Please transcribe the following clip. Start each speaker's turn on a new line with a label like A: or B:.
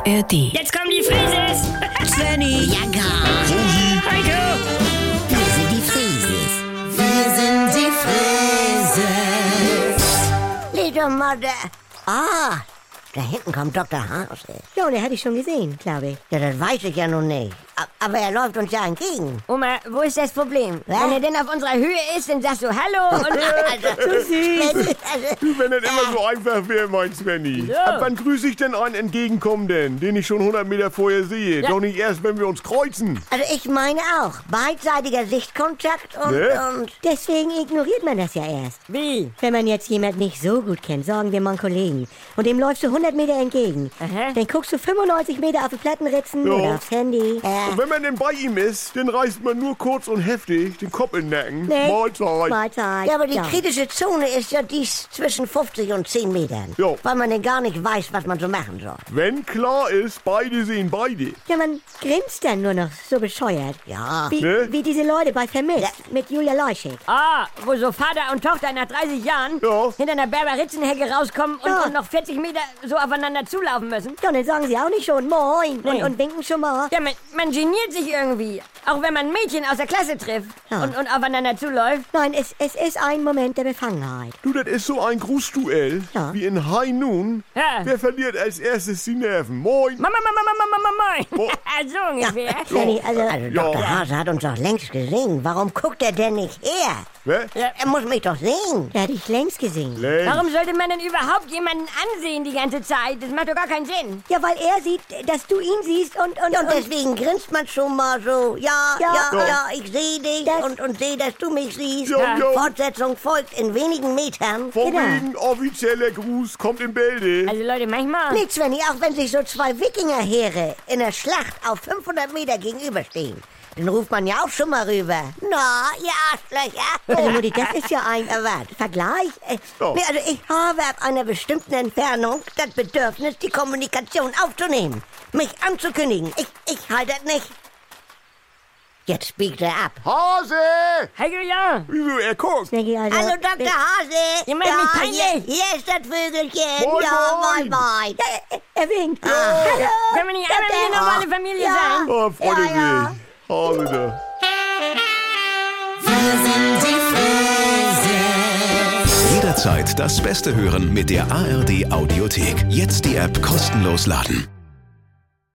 A: ARD.
B: Jetzt kommen die Frises!
C: Svenny,
D: Ja, gar.
B: Heiko!
D: Wir sind die Frieses. Wir sind die Frieses. Little Mother. Ah, da hinten kommt Dr. Hase.
C: ja, den hatte ich schon gesehen, glaube ich.
D: Ja, das weiß ich ja noch nicht. Aber er läuft uns ja entgegen.
B: Oma, wo ist das Problem?
D: Was?
B: Wenn er denn auf unserer Höhe ist, dann sagst du Hallo und...
D: So süß.
E: Du, wenn das immer so einfach wäre, mein Svenny.
B: Ja.
E: Ab wann grüße ich denn einen Entgegenkommenden, den ich schon 100 Meter vorher sehe?
B: Ja.
E: Doch nicht erst, wenn wir uns kreuzen.
D: Also ich meine auch. Beidseitiger Sichtkontakt und...
E: Ne?
C: Deswegen ignoriert man das ja erst.
B: Wie?
C: Wenn man jetzt jemand nicht so gut kennt, sagen wir mal einen Kollegen, und dem läufst du 100 Meter entgegen,
B: Aha.
C: dann guckst du 95 Meter auf die Plattenritzen
E: Ja.
C: oder aufs Handy.
E: Und wenn man denn bei ihm ist, dann reißt man nur kurz und heftig den Kopf in den Nacken.
C: Nee.
E: Mahlzeit.
C: Mahlzeit.
D: Ja, aber die kritische Zone ist ja dies zwischen 50 und 10 Metern.
E: Ja.
D: Weil man dann gar nicht weiß, was man so machen soll.
E: Wenn klar ist, beide sehen beide.
C: Ja, man grinst dann nur noch so bescheuert.
D: Ja.
C: Wie,
E: Ne?
C: wie diese Leute bei Vermisst
D: Ja.
C: mit Julia Leuschig.
B: Ah, wo so Vater und Tochter nach 30 Jahren
E: Ja.
B: hinter einer Berberitzenhecke rauskommen und,
C: Ja.
B: und noch 40 Meter so aufeinander zulaufen müssen.
C: Ja, und dann sagen sie auch nicht schon Moin
B: Nee.
C: und winken schon mal.
B: Ja, man geniert sich irgendwie. Auch wenn man ein Mädchen aus der Klasse trifft
C: Ja.
B: und aufeinander zuläuft.
C: Nein, es ist ein Moment der Befangenheit.
E: Du, das ist so ein Grußduell,
C: Ja.
E: wie in High Noon.
B: Ja.
E: Wer verliert als erstes die Nerven? Moin.
B: Mama.
E: Mo-
B: So ungefähr.
C: Svenny, also,
D: Also Dr. Hase hat uns doch längst gesehen. Warum guckt er denn nicht her?
E: Wer?
D: Er muss mich doch sehen.
C: der hatte ich längst gesehen.
E: Längst.
B: Warum sollte man denn überhaupt jemanden ansehen die ganze Zeit? Das macht doch gar keinen Sinn.
C: Ja, weil er sieht, dass du ihn siehst und
D: Und deswegen grinst man schon mal so. Ja, ich sehe dich
C: Das-
D: und sehe, dass du mich siehst.
E: Ja, ja.
D: Fortsetzung folgt in wenigen Metern.
E: Von
C: Genau.
E: wegen offizieller Gruß kommt im Bälde.
B: Also Leute, manchmal...
D: Nee, Svenny, auch wenn sich so zwei Wikingerheere in der Schlacht auf 500 Meter gegenüberstehen, dann ruft man ja auch schon mal rüber. Na, ihr Arschlöcher.
C: Also Mutti, das ist ja ein
D: Was?
C: Vergleich.
E: Ja.
D: Nee, also ich habe ab einer bestimmten Entfernung das Bedürfnis, die Kommunikation aufzunehmen, mich anzukündigen. Ich halte das nicht. Jetzt biegt er ab.
E: Hase!
B: Heiko, ja.
E: Wieso, er guckt?
C: Snaggy, also,
D: Hallo, Dr. Hase.
B: Ihr macht mich peinlich.
D: hier ist das Vögelchen.
E: Moin,
D: ja,
E: moin.
D: moin.
C: er winkt.
D: Hallo.
B: Können wir nicht einmal wie eine normale Familie sein?
E: Oh, Freunde,
D: Ja.
E: Hase da.
F: Jederzeit das Beste hören mit der ARD Audiothek. Jetzt die App kostenlos laden.